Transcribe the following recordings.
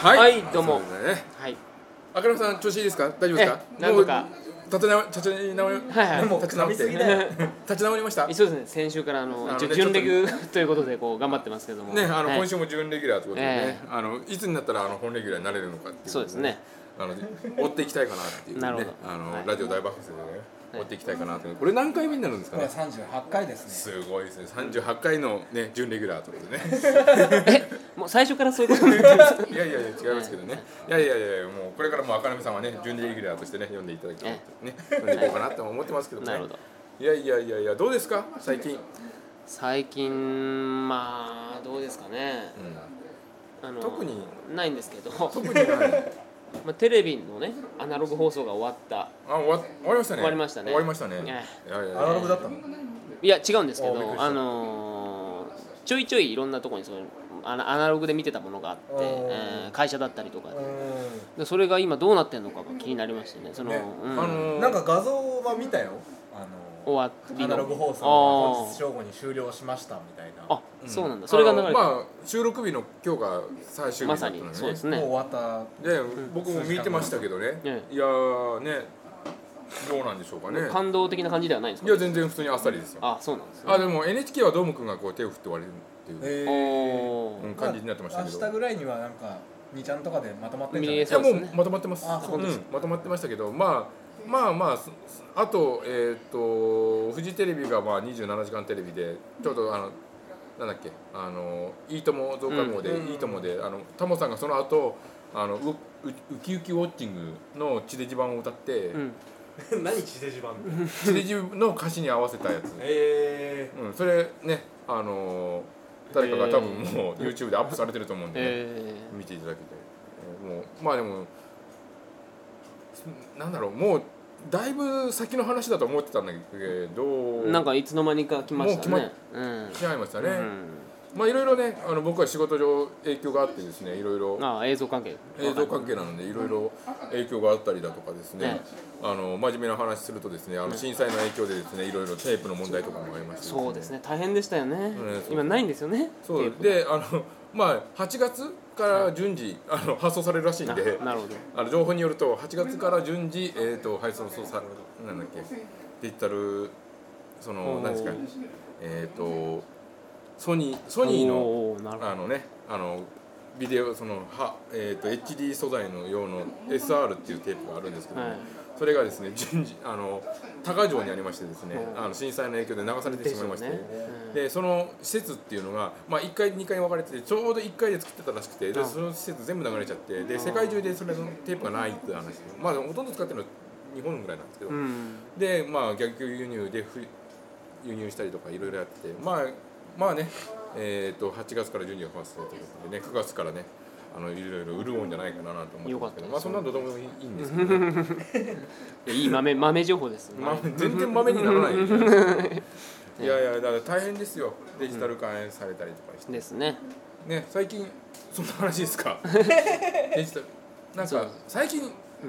はい、 はい、どうも。 そうだね。 はい。 赤野さん調子いいですか？大丈夫ですか？ なんとか。 もう立ち直り、 はいはい。 もう立ち直って立ち直りました。 そうですね。先週から一応準レギュということでこう頑張ってますけども。 ね、 はい今週も準レギュラーということでね、いつになったら本レギュラーになれるのかっていうことで、 そうですね。 追っていきたいかなっていうね。 なるほど。 ラジオ大爆発でね、追っていきたいかなという。これ何回目になるんですかね？ これ38回ですね。 すごいですね。38回のね準レギュラーということでね。 もう最初からそういうことになってます。 いやいやいや違いますけどね。いやもうこれからも赤波さんはね準レギュラーとしてね読んでいただきたいとね読んでいこうかなと思ってますけどね。 なるほど。 いやどうですか最近？ 最近まあどうですかね。 特にないんですけど。 特にない。 まあテレビのねアナログ放送が終わった。 終わりましたね。 終わりましたね。 終わりましたね。 アナログだったの？ いや違うんですけどちょいちょいいろんなところにそういうアナログで見てたものがあって、会社だったりとかでそれが今どうなってんのかが気になりましてね。 なんか画像は見たよ。 終わりのアナログ放送が本日正午に終了しましたみたいな。 あ、そうなんだ。それが流れてまあ収録日の今日が最終日だったのね。 まさにそうですね。 もう終わった。 で、僕も見てましたけどね。いやね、どうなんでしょうかね。 感動的な感じではないんですか？ いや全然普通にあっさりですよ。 あ、そうなんですね。 でも NHK はドームくんがこう手を振って終われるっていう感じになってましたけど。 明日ぐらいにはなんか2ちゃんとかでまとまってんじゃない？ いやもうまとまってます。 あ、そうです。 まとまってましたけど、まああとフジテレビがまあ27時間テレビでちょうどなんだっけいいとも増刊号でいいともでタモさんがその後ウキウキウォッチングの地デジ版を歌って。 何地デジ版？ 地デジの歌詞に合わせたやつ。それね誰かが多分もう YouTube でアップされてると思うんで、見ていただけて、もうまあでもなんだろうもうだいぶ先の話だと思ってたんだけど、 なんかいつの間にか来ましたね。 来ちゃいましたね。まあいろいろね僕は仕事上影響があってですねいろいろ映像関係なのでいろいろ影響があったりだとかですね真面目な話するとですね震災の影響でですねいろいろテープの問題とかもありました。 そうですね大変でしたよね。今ないんですよね。 そうでまあ8月から順次発送されるらしいんで、 なるほど。 情報によると8月から順次配送されるなんだっけデジタル何ですかソニーのねビデオHD 素材の用の SR っていうテープがあるんですけど、それがですね順次多賀城にありましてですね震災の影響で流されてしまいまして、でその施設っていうのが1階2階に分かれててちょうど1階で作ってたらしくて、でその施設全部流れちゃってで世界中でそれのテープがないっていう話で、まあほとんど使ってるのは日本ぐらいなんですけど、で逆輸入で輸入したりとかいろいろやっててまあね8月から順次が発送ということでね9月からねいろいろ潤うんじゃないかなと思ってますけど、そんなのどうでもいいんですけど、 いい豆情報です。 全然豆にならない。いやだから大変ですよデジタル化されたりとかして。 ですね。 ね最近そんな話ですか？デジタルなんか最近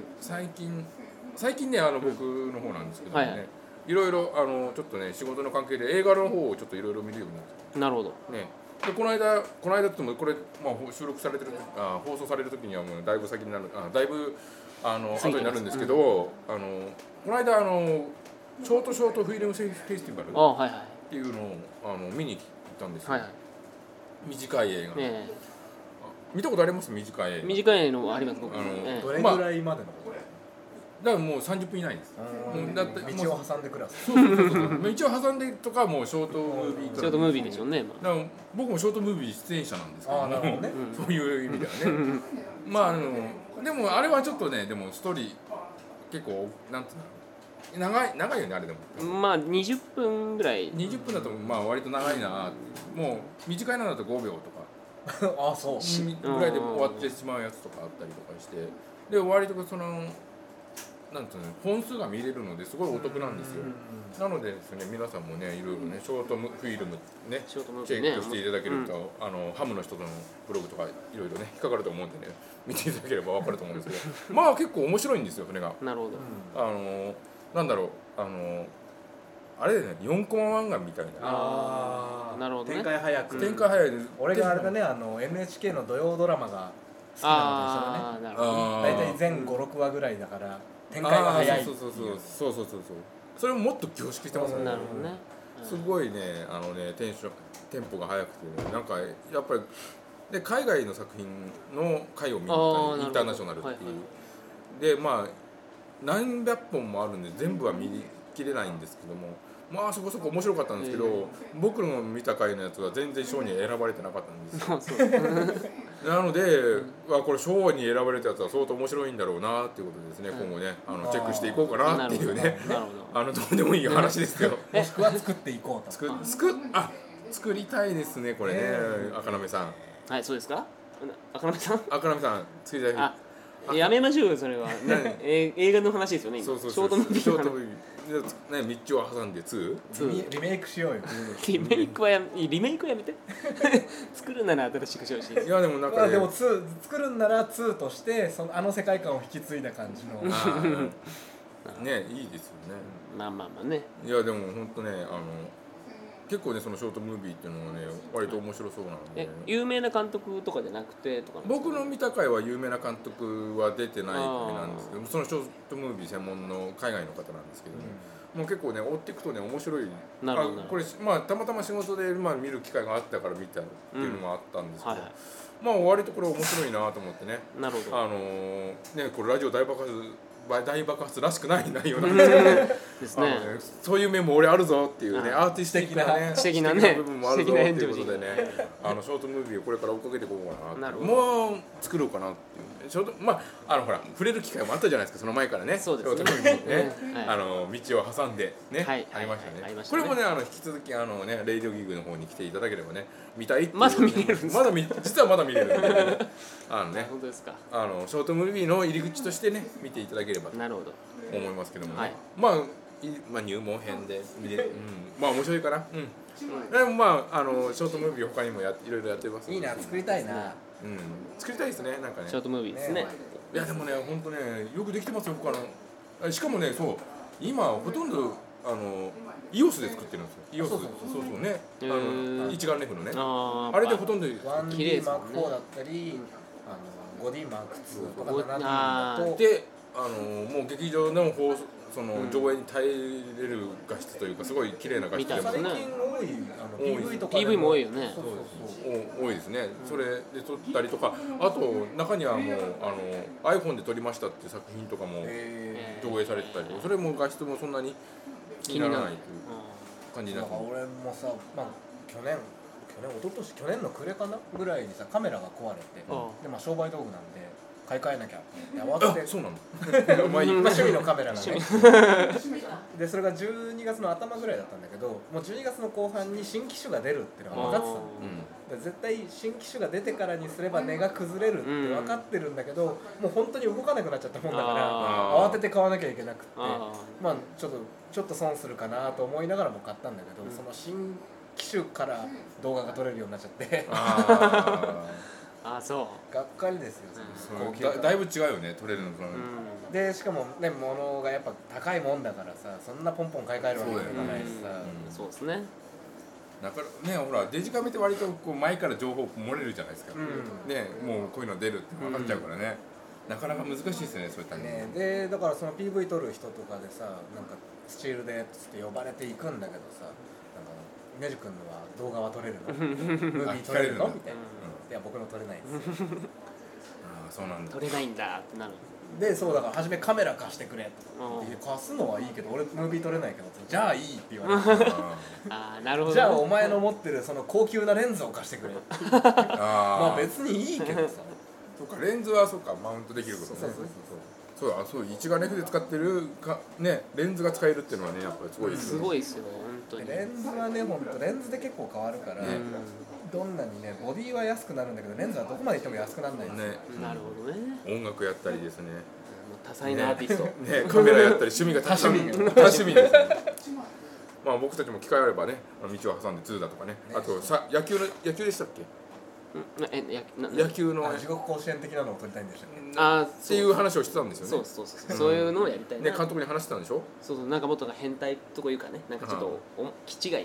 ね僕の方なんですけどね。いろいろちょっとね仕事の関係で映画の方をちょっといろいろ見るようになって。 なるほど。 ね。でこの間って言ってもこれ収録されてる放送される時にはもうだいぶ先になるだいぶ後になるんですけど、この間ショートフィルムフェスティバルっていうのを見に行ったんですよ。短い映画。見たことあります？短い映画。 短いのあります僕。 どれぐらいまでの？ だからもう30分以内です。 だって道を挟んでください。 道を挟んでとかもうショートムービーでしょうね。 だから僕もショートムービー出演者なんですけども、そういう意味ではね。でもあれはちょっとねでもストーリー結構なんていうの長いよねあれでも。 まあ20分ぐらい。 20分だと割と長いな。もう短いのだと5秒とかそうぐらいで終わってしまうやつとかあったりとかしてで割となんていうの本数が見れるのですごいお得なんですよ。なのでですね皆さんもねいろいろねショートフィルムねチェックしていただけるとハムの人のブログとかいろいろね引っかかると思うんでね見ていただければ分かると思うんですけど結構面白いんですよそれが。 なるほど。 なんだろうあれだよね4コマ漫画みたいな。なるほどね。 展開早いで俺があれだね NHK の土曜ドラマがきなのと一緒だね。 なるほど大体全5、6話ぐらいだから展開が早い。 そうそれももっと凝縮してますよね。 なるほどね。 すごいねテンポが速くてね、なんかやっぱりで海外の作品の回を見に行ったりインターナショナルっていう、でまあ何百本もあるんで全部は見切れないんですけども、まあそこそこ面白かったんですけど、僕の見た回のやつは全然賞に選ばれてなかったんですよ。なので、これ賞に選ばれたやつは相当面白いんだろうなっていうことですね、今後ねチェックしていこうかなっていうね、どうでもいい話ですよ。 もしくは作っていこうと。 作りたいですねこれね、赤なめさん。 はい、そうですか。赤なめさん作りたい。 やめましょうよそれは。映画の話ですよね。 そうショートムービーの話。 ね、ミッチを挟んで2 リメイクしようよ。 リメイクはやめて。作るなら新しくしてほしいです。 いやでもなんかでも2作るんなら2としてあの世界観を引き継いだ感じのね、いいですよね。 まあね。 いやでも本当ね結構ねそのショートムービーっていうのはね割と面白そうなので、 有名な監督とかじゃなくてとか。 僕の見た回は有名な監督は出てない回なんですけど、そのショートムービー専門の海外の方なんですけど、もう結構ね追っていくとね面白い。これたまたま仕事で見る機会があったから見たっていうのもあったんですけど、割とこれ面白いなと思ってね。 なるほど。 ねこれラジオ大爆発らしくない内容なんですね。そういう面も俺あるぞっていうね、アーティスト的な部分もあるぞっていうことでね、ショートムービーをこれから追っかけていこうかなって、もう作ろうかなっていうね。ほら触れる機会もあったじゃないですか、その前からね。 そうですね。 ショートムービーね、道を挟んでね、ありましたね。これもね引き続きレイディオギグの方に来ていただければね、見たいっていう。 まだ見れるんですか。 実はまだ見れるんでね。 本当ですか。 ショートムービーの入り口としてね見ていただければと思いますけども、入門編で見れる、面白いかな。でもショートムービー他にもいろいろやってます。 いいな、作りたいな。 作りたいですね、なんかね。 ショートムービーですね。 いやでもね本当ねよくできてますよ他の。しかもね今ほとんどEOS で作ってるんですよ。EOS そうね、一眼レフのね、あれでほとんど 1D Mark IV だったり5D Mark II とか 7D だとでもう劇場の上映に耐えれる画質というかすごい綺麗な画質で最近多いPV とか PV も多いよね。 多いですね。それで撮ったりとか、あと中にはもうiPhone で撮りましたっていう作品とかも上映されてたり、それも画質もそんなに気にならないという感じになって。 俺もさ、去年去年の暮れかなぐらいにさカメラが壊れて、で商売道具なんで買い替えなきゃって慌てて。 そうなの趣味のカメラがねでそれが12月の頭ぐらいだったんだけど、もう12月の後半に新機種が出るっていうのが分かってたの。絶対新機種が出てからにすれば値が崩れるって分かってるんだけど、もう本当に動かなくなっちゃったもんだから慌てて買わなきゃいけなくって、ちょっと損するかなと思いながらも買ったんだけど、その新機種から動画が撮れるようになっちゃってそうがっかりですよ。 だいぶ違うよね撮れるのと。 でしかもね物がやっぱ高いもんだからさ、そんなポンポン買い替えるわけにはいかないしさ。 そうですね。 だからねほらデジカメって割と前から情報漏れるじゃないですか。ねもうこういうの出るって分かっちゃうからね。なかなか難しいですねそういったね。でだからその PV 撮る人とかでさ、なんかスチールでつって呼ばれていくんだけどさ、ネジ君のは動画は撮れるの？ムービー撮れるの？みたいな。いや僕の撮れないです。 そうなんだ。 撮れないんだってなる。 でだから初めカメラ貸してくれって貸すのはいいけど俺ムービー撮れないけど、じゃあいいって言われてなるほど。 じゃあお前の持ってるその高級なレンズを貸してくれ別にいいけどさそうかレンズはそうかマウントできることね。そう一眼レフで使ってるねレンズが使えるっていうのはねやっぱりすごいですね。 すごいですよ本当に。 レンズはね本当レンズで結構変わるから、どんなにねボディは安くなるんだけどレンズはどこまでいっても安くならないんですよ。 なるほどね。 音楽やったりですね。 多彩なアーティスト。 カメラやったり趣味が多趣味ですね。僕たちも機会あればね道を挟んで2だとかね。あと野球でしたっけ？野球の地獄甲子園的なのを撮りたいんでしたっけ？っていう話をしてたんですよね。 そういうのをやりたいな。 監督に話してたんでしょ？ なんかもっと変態とかいうかね、なんかちょっと気違いな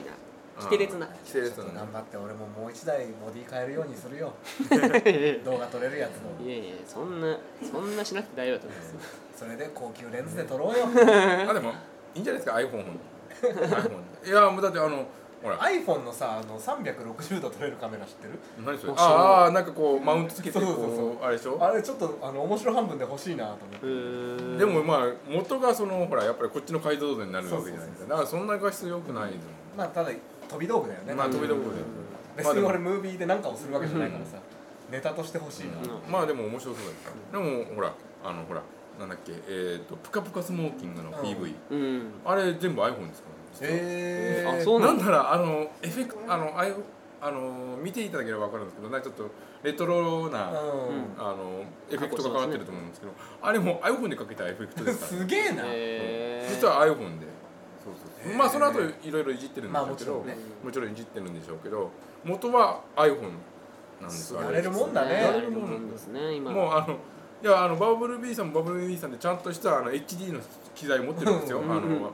規定列なちょっと頑張って俺ももう一台ボディ変えるようにするよ動画撮れるやつの。 いやいやそんなしなくて大丈夫だと思います。 それで高級レンズで撮ろうよあでもいいんじゃないですか iPhone いやもうだってほら iPhone のさ360度撮れるカメラ知ってる？ 何それああなんかこうマウントつけてそうあれでしょあれちょっと面白半分で欲しいなと思ってでもまあ元がほらやっぱりこっちの解像度になるわけじゃないですかだからそんな画質良くないまあただ飛び道具だよねまあ飛び道具で別に俺ムービーで何かをするわけじゃないからさネタとして欲しいなまあでも面白そうだったでもほらほらなんだっけプカプカスモーキングの PV あれ全部 iPhone ですからあそうなんだらエフェクト見ていただければ分かるんですけどなんかちょっとレトロなエフェクトがかかってると思うんですけどあれも iPhone でかけたエフェクトですからすげえな実は iPhone でそうまあその後いろいろいじってるんでしょうけどもちろんいじってるんでしょうけど元は iPhone なんですよやれるもんだねやれるもんですね今もういやバブル B さんもバブル B さんでちゃんとしたHD の機材持ってるんですよ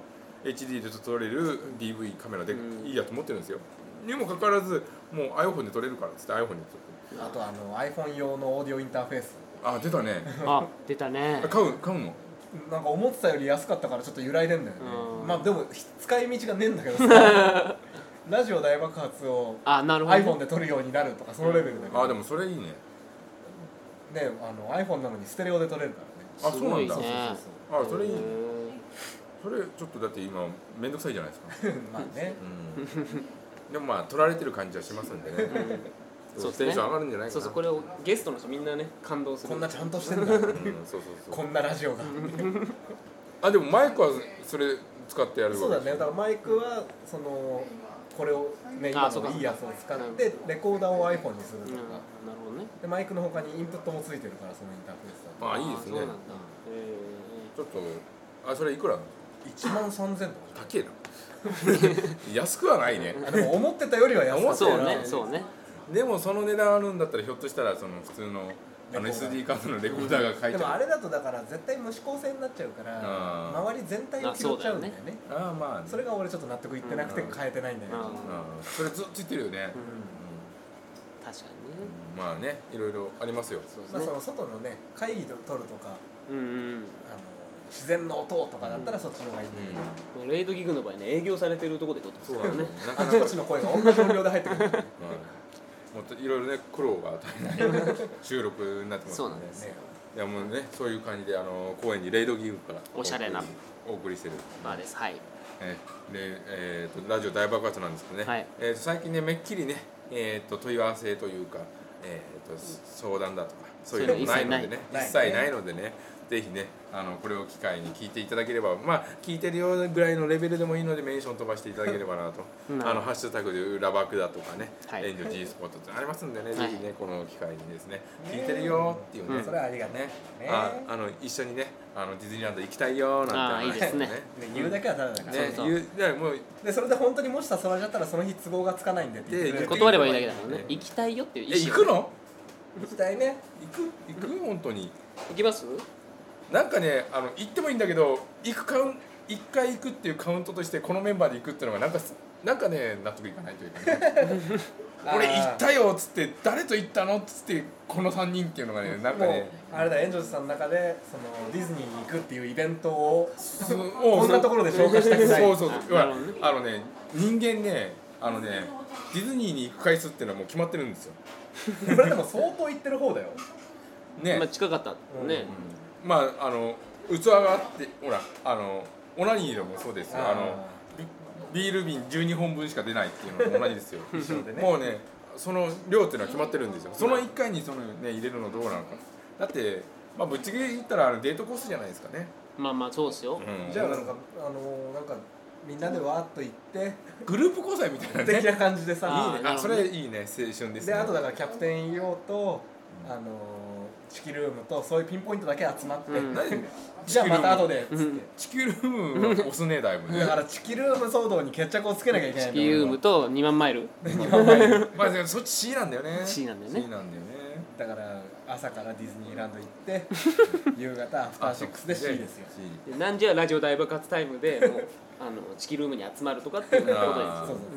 HD で撮れる DV カメラでいいやつ持ってるんですよにもかかわらずもう iPhone で撮れるからっつって iPhone で撮ってあとiPhone 用のオーディオインターフェース出たね出たね買うのなんか思ってたより安かったからちょっと揺らいでんだよねまあでも使い道がねえんだけどさラジオ大爆発を iPhone で撮るようになるとかそのレベルだけどでもそれいいねねiPhone なのにステレオで撮れるからねそうなんだそうそれいいそれちょっとだって今めんどくさいじゃないですかまあねでもまあ撮られてる感じはしますんでねそうテンション上がるんじゃないかなそうこれをゲストの人みんなね感動するこんなちゃんとしてんだこんなラジオがでもマイクはそれ使ってやるそうだねだからマイクはこれをね今のいいやつを使ってレコーダーを iPhone にするとかなるほどねでマイクの他にインプットもついてるからそのインターフェースだといいですねそうなんだちょっとそれいくら 13000とか高えな安くはないねでも思ってたよりは安かったそうねでもその値段あるんだったらひょっとしたら普通のSD カードのレコーダーが書いてあるでもあれだとだから絶対無指向性になっちゃうから周り全体を拾っちゃうんだよねまあそれが俺ちょっと納得いってなくて変えてないんだけどそれずっと言ってるよね確かにねまあねいろいろありますよその外のね会議で撮るとか自然の音とかだったらそっちの方がいいんだけどレイドギグの場合ね営業されてるところで撮ってますからねあちこちの声が同じ音量で入ってくるもっといろいろね苦労が絶えない収録になってますそうなんですよいやもうねそういう感じで公園にレイドギグからおしゃれなお送りしてるですはいでラジオ大爆発なんですけどね最近ねめっきりね問い合わせというか相談だとかそういうのもないのでね一切ないのでねぜひねこれを機会に聞いていただければ聞いてるよぐらいのレベルでもいいのでメンション飛ばしていただければなとハッシュタグで裏バクだとかね援助 G スポットってありますんでねぜひねこの機会にですね聞いてるよっていうねそれはありがたいね一緒にねディズニーランド行きたいよなんていいですね言うだけはただだからでそれで本当にもし誘われちゃったらその日都合がつかないんでって断ればいいだけだからね行きたいよっていう意思行くの行きたいね行く本当に行きますなんかね行ってもいいんだけど一回行くっていうカウントとしてこのメンバーで行くっていうのがなんかね納得いかないというかね俺行ったよっつって誰と行ったのっつってこの3人っていうのがねなんかねあれだエンジョルさんの中でディズニーに行くっていうイベントをこんなところで消化したくないそう人間ねディズニーに行く回数っていうのはもう決まってるんですよこれでも相当行ってる方だよね近かったね器があってほらオナニーでもそうですよビール瓶12本分しか出ないっていうのと同じですよもうねその量っていうのは決まってるんですよその1回に入れるのどうなのかだってぶっちゃけ言ったらデートコースじゃないですかねそうですよじゃあなんかみんなでわーっと行ってグループ交際みたいなね的な感じでさいいねそれいいね青春ですねであとだからキャプテンイオとチキルームとそういうピンポイントだけ集まってじゃあまた後でっつってチキルームは押すねだいぶねだからチキルーム騒動に決着をつけなきゃいけないチキルームと2万マイルそっち C なんだよね C なんだよねだから朝からディズニーランド行って夕方アフターシックスで C ですよ何時はラジオ大爆発タイムでもうチキルームに集まるとかっていうことです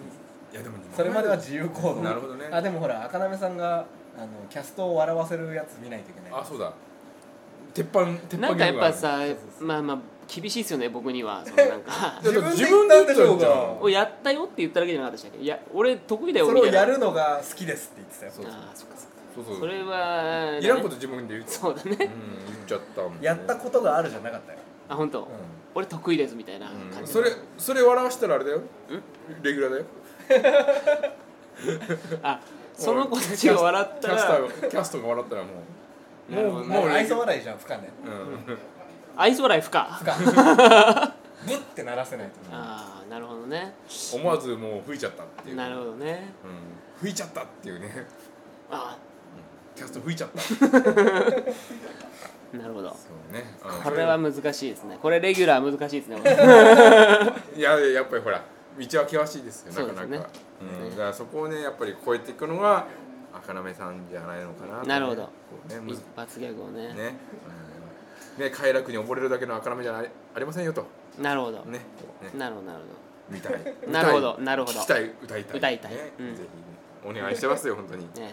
いやでもそれまでは自由行動。 なるほどね。 あでもほら赤なめさんがキャストを笑わせるやつ見ないといけない。 あそうだ。鉄板なんかやっぱさまあ厳しいですよね僕には。そのなんか自分で言ったんでしょうが。 やったよって言っただけじゃなかったでしたっけ。いや俺得意だよ。 それをやるのが好きですって言ってたよ。 ああそっかそうそれはいらんこと自分で言って。 そうだね。 言っちゃったもんね。 やったことがあるじゃなかったよ。 あ本当。俺得意ですみたいな感じ。 それ笑わしたらあれだよ。レギュラーだよ。 あその子たちが笑ったらキャストが笑ったらもう愛想笑いじゃん不可ね。 愛想笑い不可。 ブッて鳴らせないと。 ああなるほどね。 思わずもう吹いちゃったっていう。 なるほどね。 吹いちゃったっていうね。 あキャスト吹いちゃった。 なるほど。 そうね。 これは難しいですね。これレギュラー難しいですね。 いややっぱりほら道は険しいですよなかなか。だからそこをねやっぱり超えていくのが赤なめさんじゃないのかな。 なるほど。一発ギャグをね。 ね快楽に溺れるだけの赤なめじゃありませんよと。 なるほど。 ね。 なるほど見たい。 なるほどなるほど。 聞きたい歌いたい。 ぜひお願いしてますよ本当に。ね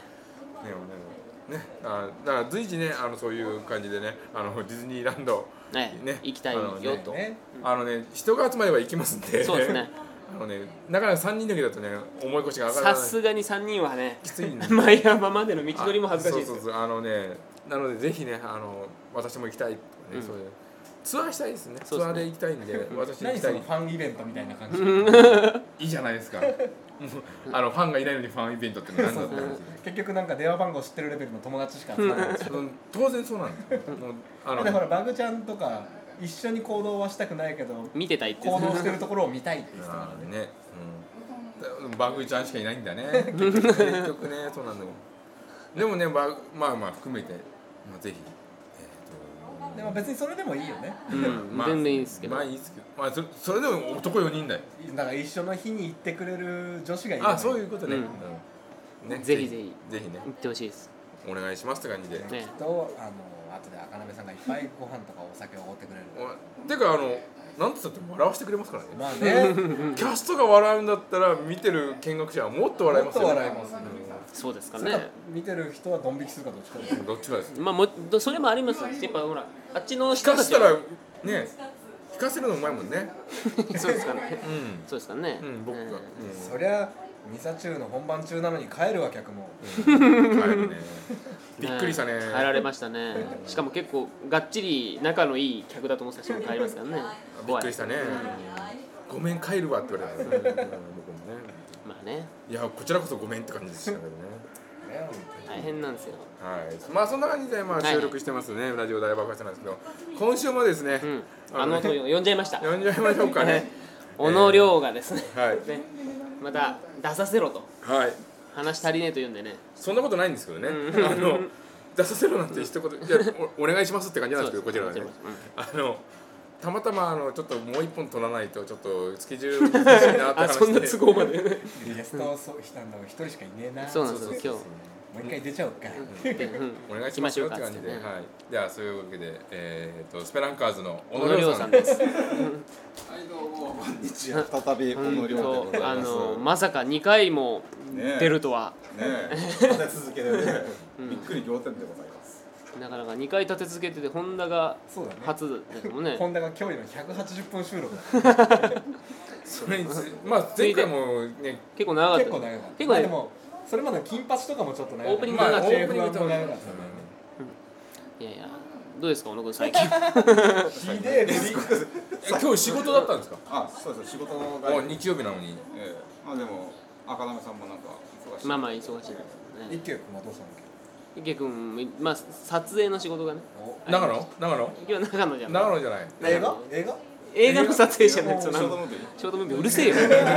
だから随時ねそういう感じでねディズニーランドね行きたいよと。 人が集まれば行きますんで。 そうですね。 なかなか3人だけだとね重い腰が上がらない。 さすがに3人はねきついんで。 前山までの道のりも恥ずかしいですよ。 そうなのでぜひね私も行きたいとかねそういうツアーしたいですね。ツアーで行きたいんで私行きたい。 何そのファンイベントみたいな感じ。 いいじゃないですか。ファンがいないのにファンイベントって何だったんですか。 結局なんか電話番号知ってるレベルの友達しか集まらない。 当然そうなんですよ。 でほらバグちゃんとか一緒に行動はしたくないけど見てたいって行動してるところを見たいって言ってたからね。 バグちゃんしかいないんだね。結局ねそうなんだよ。でもねまあ含めてぜひ。 でも別にそれでもいいよね。 全然いいですけど。 まあいいですけど、それでも男4人だよ。 だから一緒の日に行ってくれる女子がいる。 あ、そういうことね。 ぜひね行ってほしいです。 お願いしますって感じで。 と後で赤なめさんがいっぱいご飯とかお酒をおごってくれる。 てかなんつったって笑わせてくれますからね。 まあね。 キャストが笑うんだったら見てる見学者はもっと笑いますよ。 もっと笑います。 そうですかね。 見てる人はドン引きするかどっちかです。 どっちかです。 まあそれもあります。やっぱほらあっちの人たちはね聞かせるのうまいもんね。 そうですかね。そうですかね。 僕が。 そりゃミサ中の本番中なのに帰るわ客も。 帰るね。びっくりしたね。 帰られましたね。しかも結構がっちり仲のいい客だと思ってた人も帰りますからね。 びっくりしたね。ごめん帰るわって言われた。僕もね。 まあね。 いやこちらこそごめんって感じでしたけどね。 大変なんですよ。 はい。まあそんな感じで収録してますね。ラジオ大爆発なんですけど、今週もですね。 呼んじゃいました。 呼んじゃいましょうかね。 小野亮がですね。 はい。 また出させろと。 はい。 話足りねえと言うんでね。 そんなことないんですけどね。出させろなんて一言お願いしますって感じなんですけどこちらはね。たまたまちょっともう一本取らないとちょっとスケジュール難しいなって話で。 そんな都合まで。 ゲストしたんだ一人しかいねえな。 そうなんですよ今日。 もう一回出ちゃおうか。 お願いしますよって感じで。はい。ではそういうわけでスペランカーズの小野亮さんです。 はいどうもこんにちは。再び小野亮でございます。 まさか2回も出るとは。 ね立て続けでねびっくり仰天でございます。 なかなか2回立て続けててホンダが初ですもんね。 ホンダが今日の180分収録だ。 それにまあ前回もね結構長かった。 結構長かった。結構でもそれまでの金八とかもちょっと長かった。 オープニング長かった。 オープニングと長かった。 いやいやどうですか小野君最近。 ひでえ。 今日仕事だったんですか。 あそうです仕事の日曜日なのに。 まあでも赤なめさんもなんか忙しい。 まあまあ忙しいですね。 一休君はどうしたの？ 池君まあ撮影の仕事がね。 長野？ 今日長野じゃない。 長野じゃない。 映画の撮影じゃない。 ショートムービー。 ショートムービーうるせえよ。いやいや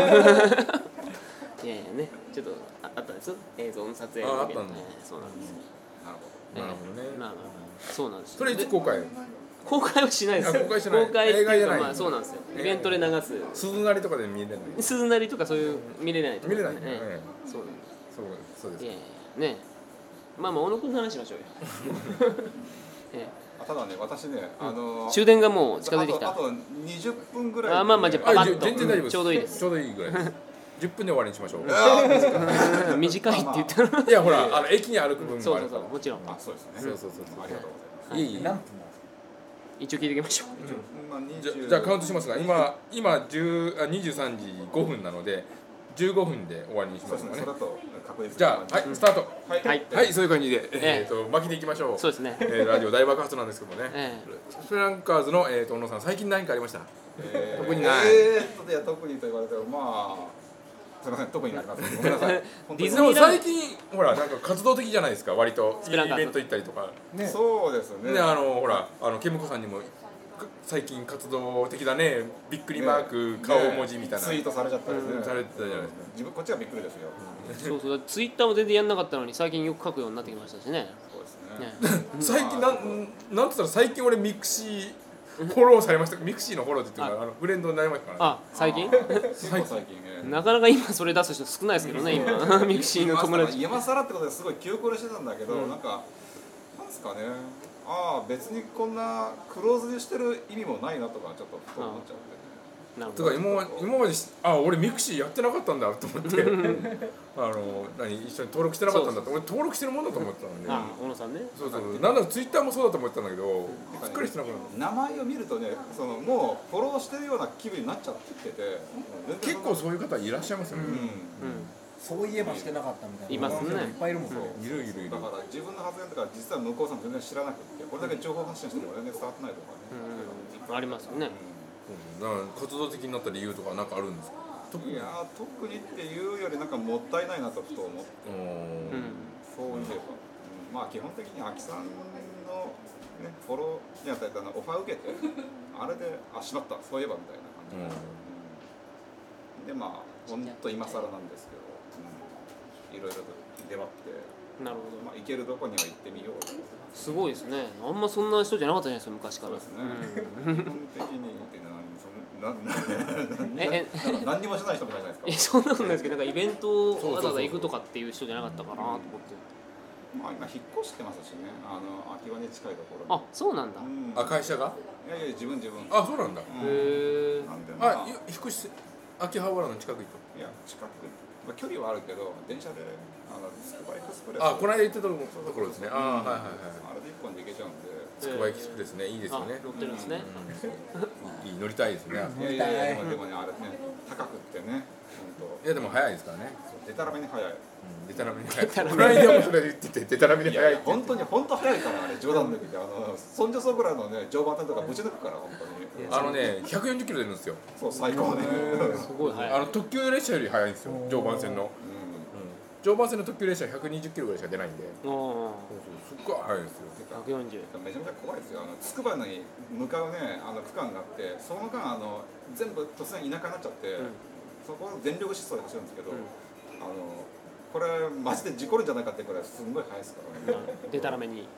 ねちょっとあったんです映像の撮影あったんだ。 そうなんです。 なるほどね。 まあそうなんです。 それいつ公開？ 公開はしないです。 公開しない。 公開っていうかまあそうなんですよ。イベントで流す。 鈴なりとかで見れない。 鈴なりとかそういう見れない。 見れない。 そうなんです。 そうです。 いやいやね。まあ小野君の話しましょうよ。 ただね私ね終電がもう近づいてきた。 あと20分ぐらい。 まあじゃあパパッと全然大丈夫です。 ちょうどいいです。 ちょうどいいぐらいです。 10分で終わりにしましょう。 短いって言ったらいやほら駅に歩く分もあるから。 もちろん。 そうですね。そうありがとうございます。いい。 何分一応聞いていきましょう。 じゃあカウントしますが、今23時5分なので15分で終わりにしますね。じゃあはいスタート。はいそういう感じで巻きでいきましょう。 そうですね。 ラジオ大爆発なんですけどね。フランカーズの小野さん最近何かありました？特にない。 特にと言われてもまあすみません特になります。ごめんなさい。 でも最近ほらなんか活動的じゃないですか割とイベント行ったりとか。 そうですね。 でほらケムコさんにも最近活動的だねびっくりマーク顔文字みたいなツイートされちゃったりね。 されてたじゃないですか。 自分こっちはびっくりですよ。 そうそうツイッターも全然やんなかったのに最近よく書くようになってきましたしね。 そうですね。 最近なんつったら最近俺ミクシーフォローされました。ミクシーのフォローって言ってフレンドになりましたから。 最近？ 最近なかなか今それ出す人少ないですけどね今ミクシーの友達。 今更ってことですごい気遅れしてたんだけどなんかなんですかね。別にこんなクローズにしてる意味もないなとかちょっとふと思っちゃって。 とか今まで俺ミクシーやってなかったんだと思って一緒に登録してなかったんだって俺登録してるもんだと思ってたんで。 小野さんね。 そうなんだツイッターもそうだと思ってたんだけどすっかりしてなくなった。 名前を見るとねもうフォローしてるような気分になっちゃってて結構そういう方いらっしゃいますよね。 そういえばしてなかったみたいな。 いますね。 いっぱいいるもんね。 いる。 だから自分の発言とか実は向こうさん全然知らなくてこれだけ情報発信しても全然伝わってないとかね。 ありますよね。 活動的になった理由とかなんかあるんですか？ いや特にっていうよりなんかもったいないなとふと思って。そういえばまあ基本的に秋さんのねフォローにあたりオファー受けてあれでしまったそういえばみたいな感じでまあ本当今更なんですけどいろいろと出張ってなるほど。 まあ行けるとこには行ってみようと。 すごいですね。あんまそんな人じゃなかったじゃないですか昔から。 そうですね。基本的に何にもしない人みたいじゃないですか。 そんなことないですけどなんかイベントわざわざ行くとかっていう人じゃなかったかなと思って。 まあ今引っ越してますしね。秋葉に近いところに。 そうなんだ。 会社が？ いや自分。 そうなんだ。 へえ。 引っ越し秋葉原の近く行った。 いや近く。距離はあるけど電車でつくばエクスプレス。 この間行ったところですね。あれで一本で行けちゃうんで。 つくばエクスプレスねいいですよね。 乗ってるんですね。 乗りたいですね。 いやでもねあれね高くってね。 いやでも早いですからね。 デタラメに早い。 デタラメに早い。この間もそれ言っててデタラメに早い。 本当早いからあれ冗談抜きでそんじょそこらのね常磐線とかぶち抜くから本当に。 140キロ出るんですよ。 そう最高ね。 すごい早い。 特急列車より速いんですよ常磐線の。常磐線の特急列車120キロぐらいしか出ないんで。すっごい速いんですよ。 140。 めちゃめちゃ怖いですよ。つくばに向かうね区間があってその間全部突然田舎になっちゃって、そこを全力疾走で走るんですけど、これマジで事故るんじゃないかってくらいすんごい速いですからね。 デタラメに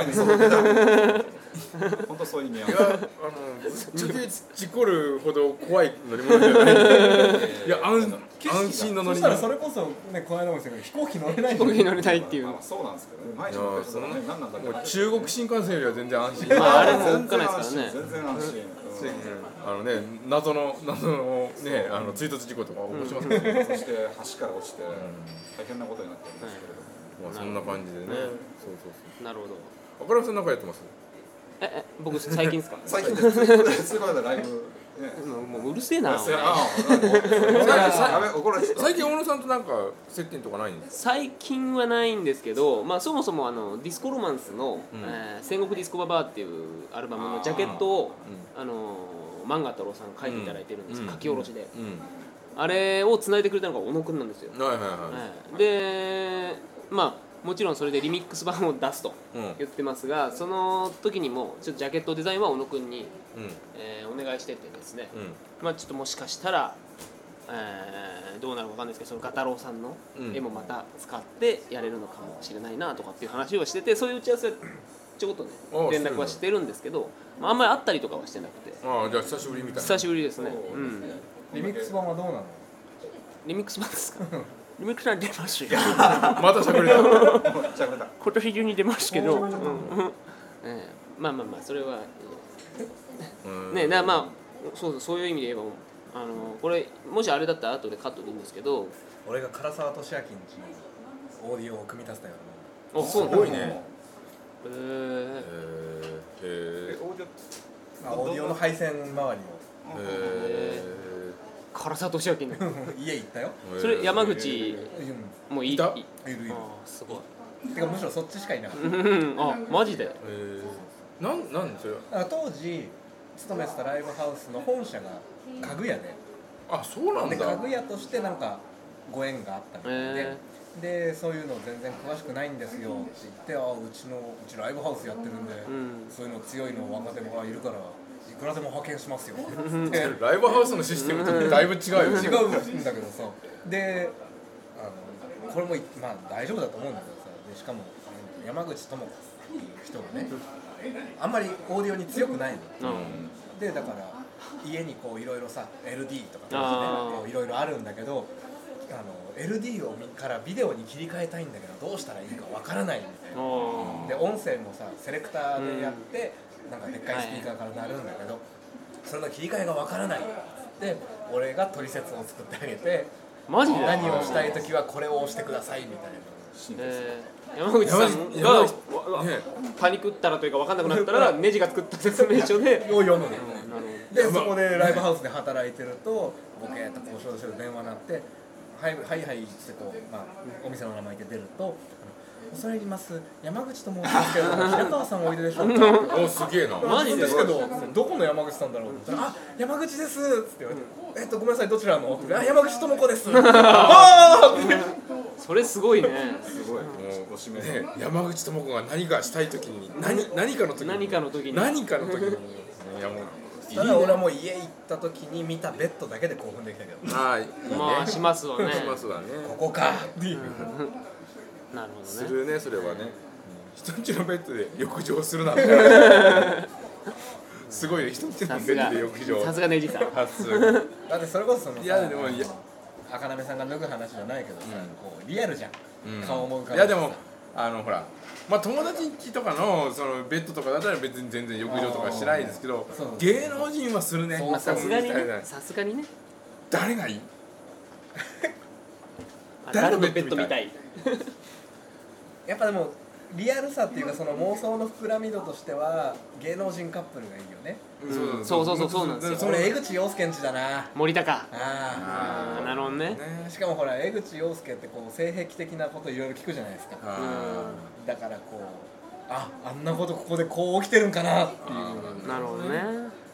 本当そういう意味いや事故るほど怖い乗り物じゃない。いや安心の乗り物。 それこそねこの間も言ったけど飛行機乗れない。 飛行機乗れないっていう。 そうなんですけどね。前に乗った人がね何なんだろう。 中国新幹線よりは全然安心。 あれもおっかないですからね。 全然安心。 謎のね追突事故とか起こしますね。 そして橋から落ちて大変なことになってるんですけれども。 そんな感じでね。 なるほど。 岡田さん何かやってます？ 僕最近ですか？ 最近です。ライブ。 もううるせえな。 最近小野さんとなんか接点とかないんですか？ 最近はないんですけど、そもそもディスコロマンスの戦国ディスコババアっていうアルバムのジャケットを漫画太郎さん書いていただいてるんです。書き下ろしで。あれを繋いでくれたのが小野くんなんですよ。でもちろんそれでリミックス版を出すと言ってますが、その時にもちょっとジャケットデザインは小野くんにお願いしててですね、ちょっともしかしたらどうなるかわかんないですけど、そのガタロウさんの絵もまた使ってやれるのかもしれないなとかっていう話をしてて、そういう打ち合わせはちょこっとね連絡はしてるんですけど、あんまり会ったりとかはしてなくて。 じゃあ久しぶりみたいな。 久しぶりですね。 リミックス版はどうなの？ リミックス版ですか？リミックス版出ますよ。 また喋れた。 今年中に出ますけど、それはね、そういう意味で言えばこれもしあれだったら後でカットでいいんですけど、 俺が唐沢俊明にオーディオを組み立てたようなすごいね。 へオーデオーディオの配線周りの唐沢俊明の家行ったよ。 それ山口もいたいるいる。 すごい。 てかむしろそっちしかいなかっあ、マジで。 なんそれ。 た。当時勤めてたライブハウスの本社が家具屋で、 あ、そうなんだ。 で家具屋としてなんかご縁があったみたいで、そういうの全然詳しくないんですよって言って、うちライブハウスやってるんで、そういうの強いの若手もいるからいくらでも派遣しますよってライブハウスのシステムとだいぶ違うよね。 違うんだけどさ、でこれもまあ大丈夫だと思うんだけどさ、でしかも山口智子っていう人がね、あんまりオーディオに強くないの、でだから家にこういろいろさ LD とかいろいろあるんだけど、LD からビデオに切り替えたいんだけどどうしたらいいかわからないみたいな。で音声もさセレクターでやって、なんかでっかいスピーカーから鳴るんだけど、それの切り替えがわからないで、俺が取説を作ってあげて、 マジで何をしたいときはこれを押してくださいみたいな。 山口さんがパニクったらというか分かんなくなったらネジが作った説明書でを読むの。でそこでライブハウスで働いてるとボケーっと交渉する電話になって「はいはいはい」ってこう、お店の名前で出ると「恐れ入ります山口と申しますけれども平川さんおいででしょうか?」 お、すげえな。 マジでですけどどこの山口さんだろうって言ったら「あ、山口です」って言われて「ごめんなさいどちらの?」って「あ、山口智子です」あーってそれすごいね。 すごい。おしめね、山口智子が何かしたいときに何かの時にただ俺はもう家行った時に見たベッドだけで興奮できたけど、 ままあしますわね。 しますわね。 ここかっていうなるほどすね。 るね、それはね。人んちのベッドで浴場するなんてすごいね、人んちのベッドで浴場。 さすがネジさん。 だってそれこそそのさ、 いやでも赤なめさんが脱ぐ話じゃないけどさ、こうリアルじゃん、顔思うから。 いやでもほら、まあ友達んちとかのそのベッドとかだったら別に全然浴場とかしないですけど、芸能人はするね。 まあさすがにね、さすがにね。 誰がいい？ 誰のベッドみたい。 やっぱでもリアルさっていうかその妄想の膨らみ度としては芸能人カップルがいいよね。 そうなんですよ。 俺江口洋介んちだな。 森高。 ああ、なるほどね。 しかもほら江口洋介ってこう性癖的なこといろいろ聞くじゃないですか。だからこうあんなことここでこう起きてるんかなっていう。 なるほどね。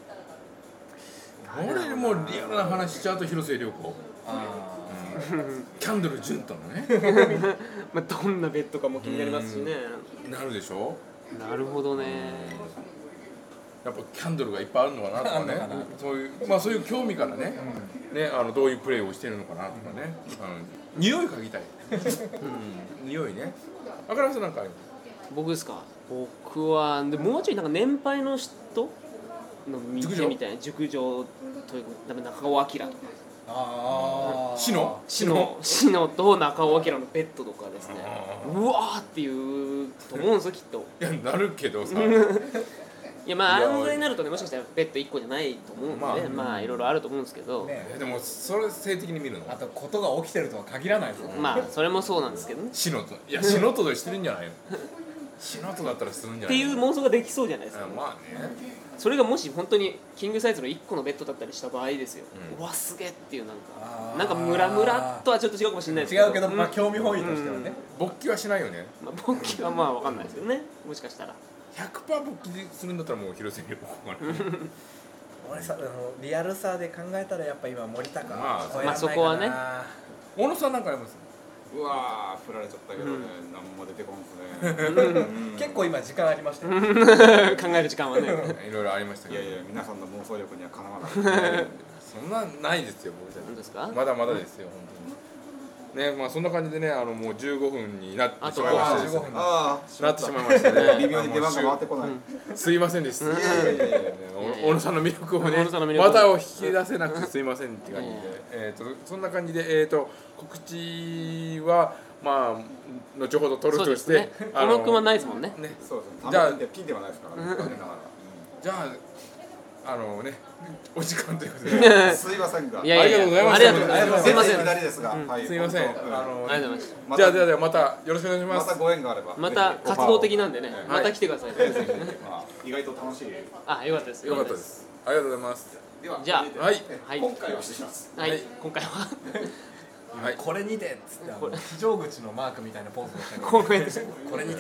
俺もうリアルな話しちゃうと広末涼子。キャンドル・ジュンとのねまあどんなベッドかも気になりますしね。 なるでしょ。 なるほどね。 やっぱキャンドルがいっぱいあるのかなとかね、そういう興味からね、どういうプレーをしてるのかなとかね、匂い嗅ぎたい、匂いね。赤蘭さんなんかある？ 僕ですか。僕はでもうちょいなんか年配の人の店みたいな、熟女というか中尾明とか。 シノと中尾明のベッドとかですね。うわーっていうと思うんですよきっと。 いやなるけどさ。 いやまああのぐらいになるとね、もしかしたらベッド1個じゃないと思うんで、まあいろいろあると思うんですけど、 でもそれ性的に見るの？ あとことが起きてるとは限らないですよね。 まあそれもそうなんですけどね。 シノトでしてるんじゃないの？シノトだったらするんじゃないの？ っていう妄想ができそうじゃないですか。 まあね。 それがもし本当にキングサイズの1個のベッドだったりした場合ですよ。うわすげえっていうなんかムラムラとはちょっと違うかもしれないですけど。 違うけどまあ興味本位としてはね。 勃起はしないよね。 勃起はまあわかんないですよね。もしかしたら。 100% 勃起するんだったらもう広瀬涼子かな。 俺さリアルさで考えたらやっぱ今森高。 まあそこはね。 小野さんなんかあります？ うわー振られちゃったけどね、何も出てこんすね。 結構今時間ありましたよ。 考える時間はね。 いろいろありましたけど。 いや皆さんの妄想力にはかなわない。 そんなないですよ僕たち。 何ですか？ まだまだですよ本当に。ね、まあそんな感じでね、もう15分になってしまいましたですね。なってしまいましたね。 微妙に出番が回ってこない。 すいませんでした。小野さんの魅力をね、またを引き出せなくてすいませんって感じで、そんな感じで告知はまあ後ほど取るとして、 この組はないですもんね。 そうですね。じゃあピンではないですからね。 じゃあね。 お時間ということですいませんが。 いやいやいや、 ありがとうございます。 すいません。 左ですが、 すいません。 ありがとうございました。 じゃあまたよろしくお願いします。 またご縁があれば。 また活動的なんでね、また来てください。 意外と楽しい。 あ、よかったです。 よかったです。ありがとうございます。 では、 じゃあ、 はい。 今回はします。 はい、今回は。 はい、 これにてっつって非常口のマークみたいなポーズをしたけど、これにて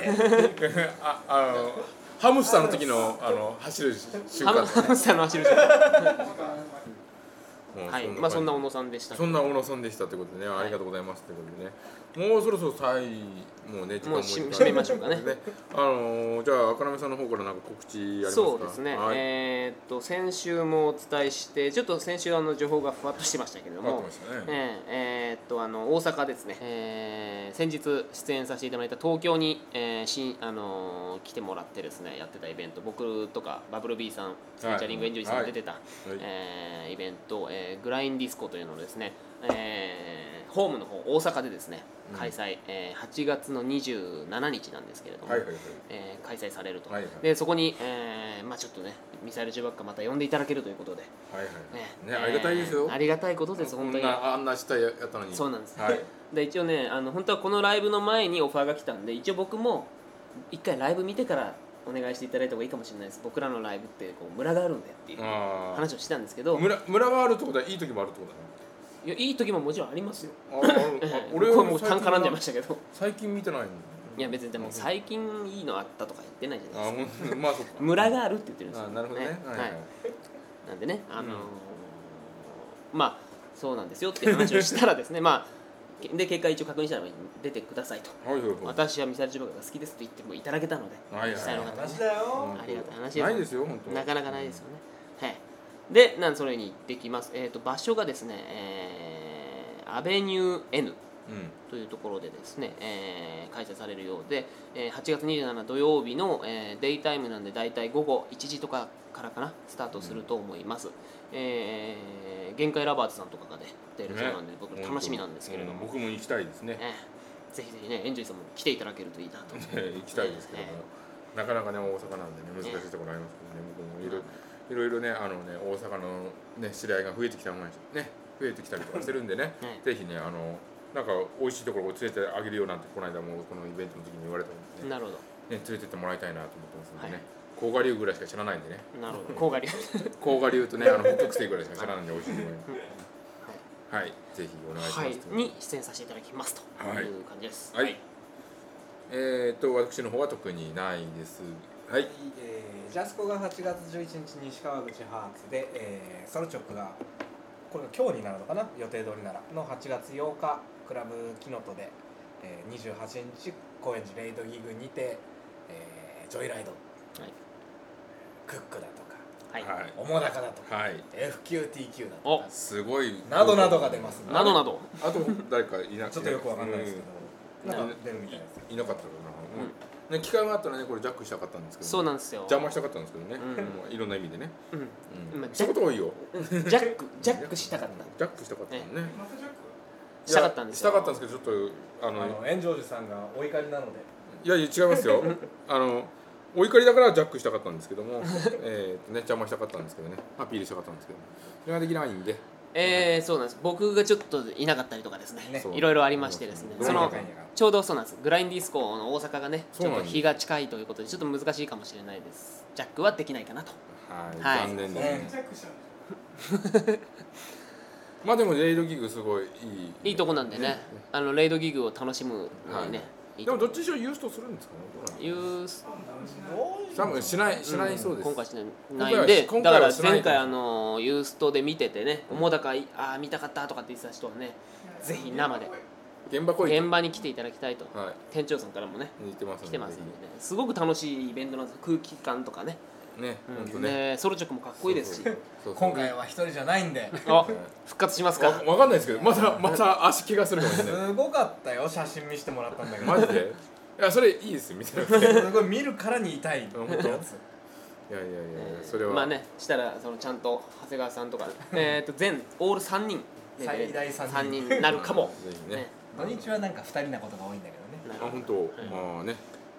ハムスターの時の走る習慣、 ハムスターの走る習慣はい、まあそんな小野さんでした。 そんな小野さんでしたということでね、ありがとうございますということでね、もうそろそろもうね時間も締めましょうかね。 じゃあ赤波さんの方からなんか告知ありますか？ そうですね。先週もお伝えして、ちょっと先週情報がふわっとしてましたけれども、大阪ですね。先日出演させていただいた東京に来てもらってですね、やってたイベント、僕とかバブル B さん、フューチャリングエンジョイさんが出てたイベント、グラインディスコというのをですね、ホームの方大阪でですね開催、8月の27日なんですけれども、開催されると、でそこに、ちょっとねミサイル中ばっかまた呼んでいただけるということで、 ありがたいですよ。 ありがたいことです。本当にあんなしたやったのに。 そうなんです。で一応ね本当はこのライブの前にオファーが来たんで、一応僕も一回ライブ見てからお願いしていただいた方がいいかもしれないです。僕らのライブってこうムラがあるんだよっていう話をしたんですけど、 ムラがあるってことはいい時もあるってことだね。 いやいい時ももちろんありますよ。 俺はもう単絡んじゃいましたけど、 最近見てないの。 いや別にでも最近いいのあったとか言ってないじゃないですか。 まあそっか。 ムラがあるって言ってるんですよ。 なるほどね。 なんでねまあそうなんですよっていう話をしたらですね、で結果一応確認したら出てくださいと。私はミサイル中爆が好きですと言ってもいただけたので、実際の方話だよ。 ありがたい話です。 ないですよ本当。 なかなかないですよね。はい。でそれに行ってきます。場所がですね、アベニュー N というところでですね、開催されるようで、8月27土曜日の、デイタイムなんでだいたい午後1時とかからかなスタートすると思います。限界ラバーズさんとかが出るそうなんで、僕楽しみなんですけれども、 僕も行きたいですね。 ぜひぜひねエンジョイさんも来ていただけるといいなと。 行きたいですけども、なかなかね大阪なんでね難しいところありますけどね、僕もいろいろね大阪のね知り合いが増えてきたりとかしてるんでね、ぜひねなんか美味しいところを連れてあげるようなんてこの間もこのイベントの時に言われたので、 なるほど。 連れてってもらいたいなと思ってますんでね。甲賀流ぐらいしか知らないんでね。 なるほど。甲賀流。 甲賀流とね北極星ぐらいしか知らないんで美味しいと思います。はい、ぜひお願いします。 に出演させていただきますという感じです。 はい。私の方は特にないです。はい。 ジャスコが8月11日西川口ハーツで、ソルチョックがこれが今日になるのかな、予定通りならの8月8日クラブキノトで、28日高円寺レイドギグにて、ジョイライド、クックだとか、おもだかだとか、FQTQ だとか、 すごいなどなどが出ます。 などなど。 あと誰かいなちょっとよくわかんないですけど、なんか出るみたいです。 いなかったかな。機会があったらねこれジャックしたかったんですけど。 そうなんですよ。 邪魔したかったんですけどね。いろんな意味でね。そういうこと多いよ。 ジャックしたかった。 ジャックしたかったね。 したかったんですよ。したかったんですけどちょっと炎上寺さんがお怒りなので。 いや違いますよ。お怒りだからジャックしたかったんですけども、邪魔したかったんですけどね、アピールしたかったんですけど、それができないんで。 そうなんです。僕がちょっといなかったりとかですね、いろいろありましてですね、ちょうどそうなんです。グラインディスコの大阪がね、ちょっと日が近いということでちょっと難しいかもしれないです。ジャックはできないかなと。 はい、残念ですね。まあでもレイドギグすごいいいとこなんでね、レイドギグを楽しむのにね。 でもどっちにしろユーストするんですかね。 ユース多分しないそうです。 今回しないんで、だから前回ユーストで見ててね、もだか見たかったとかって言ってた人はね、ぜひ生で現場に来ていただきたいと、店長さんからもね来てますんでね、すごく楽しいイベントなんです。空気感とかね。ソロチョクもかっこいいですし、 今回は一人じゃないんで復活しますか。 わかんないですけど、また足怪我するかもしれない。 すごかったよ、写真見せてもらったんだけど。 マジで？いやそれいいですよ見てすごい見るからに痛いやつ。 いやそれはまあね、したらちゃんと長谷川さんとか全オール3人最大3人になるかも。 土日はなんか2人なことが多いんだけどね。 本当。まあね。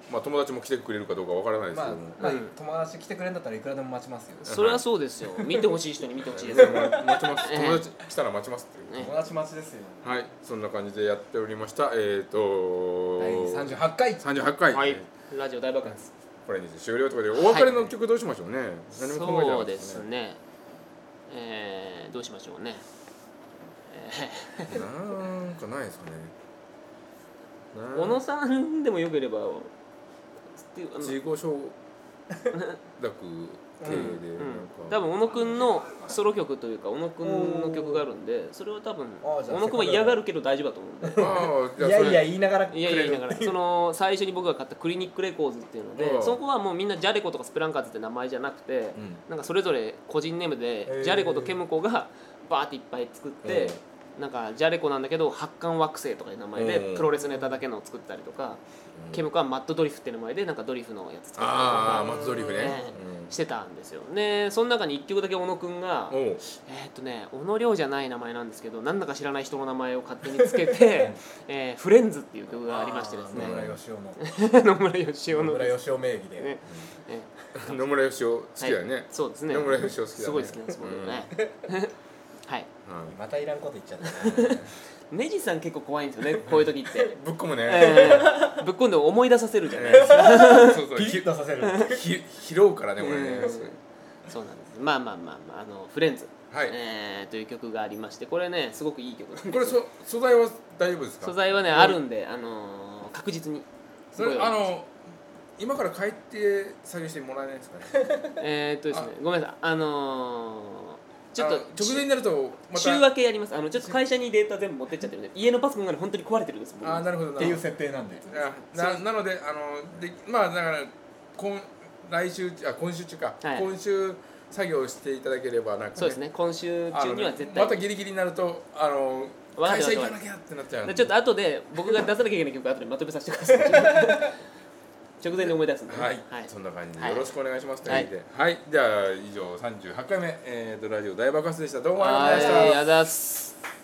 まあ友達も来てくれるかどうかわからないですけども、 まあ友達来てくれるんだったらいくらでも待ちますよ。 それはそうですよ。見てほしい人に見てほしいですよ。 待ちます友達来たら待ちますっていう、 友達待ちですよ。 はい、そんな感じでやっておりました。 第38回 38回、 はい、ラジオ大爆発。 これにて終了ということで、お別れの曲どうしましょうね。何も考えてなかそうったですね。どうしましょうね。 なんかないですかね。 小野さんでもよければ自己承諾系でなんか、 多分小野くんのソロ曲というか小野くんの曲があるんで、それは多分小野くんは嫌がるけど大丈夫だと思うんで。 いやいや言いながらいやいや言いながらその最初に僕が買ったクリニックレコーズっていうので、そこはもうみんなジャレコとかスプランカーズって名前じゃなくて、なんかそれぞれ個人ネームでジャレコとケムコがバーっていっぱい作って、なんかジャレコなんだけど発汗惑星とかいう名前でプロレスネタだけのを作ったりとか、ケムコはマットドリフっていう名前でなんかドリフのやつ作ったりとか、 マットドリフね、 してたんですよ。でその中に1曲だけ小野くんが小野亮じゃない名前なんですけど、なんだか知らない人の名前を勝手につけてフレンズっていう曲がありましてですね、 野村義雄の野村義雄の野村義雄名義で、 野村義雄好きだよね、 そうですね、 野村義雄好きだね、 すごい好きなんですもんね。はい、 またいらんこと言っちゃったね。 ネジさん結構怖いんですよね、こういう時って。 ぶっ込むね、 ぶっ込んで思い出させるじゃないですか。 そうピリッとさせる。 拾うからねこれね、 そうなんです。まあフレンズ、という曲がありまして、これねすごくいい曲なんです。 これ素材は大丈夫ですか？ 素材はねあるんで、確実にそれ今から帰って作業してもらえないですかね？ ですね、ごめんなさい、ちょっと直前になるとまた週明けやります。ちょっと会社にデータ全部持ってっちゃってるんで、家のパソコンがね本当に壊れてるんです。 なるほどっていう設定なんで。 なのでまあだから今週中か、今週作業していただければなんかね、 そうですね、今週中には絶対またギリギリになると会社行かなきゃってなっちゃう。 ちょっと後で僕が出さなきゃいけない曲後でまとめさせてください。直前に思い出すんで、 はい、そんな感じでよろしくお願いしますという意味で、はい、じゃあ以上38回目ラジオ大爆発でした。どうもありがとうございました。 ありがとうございます。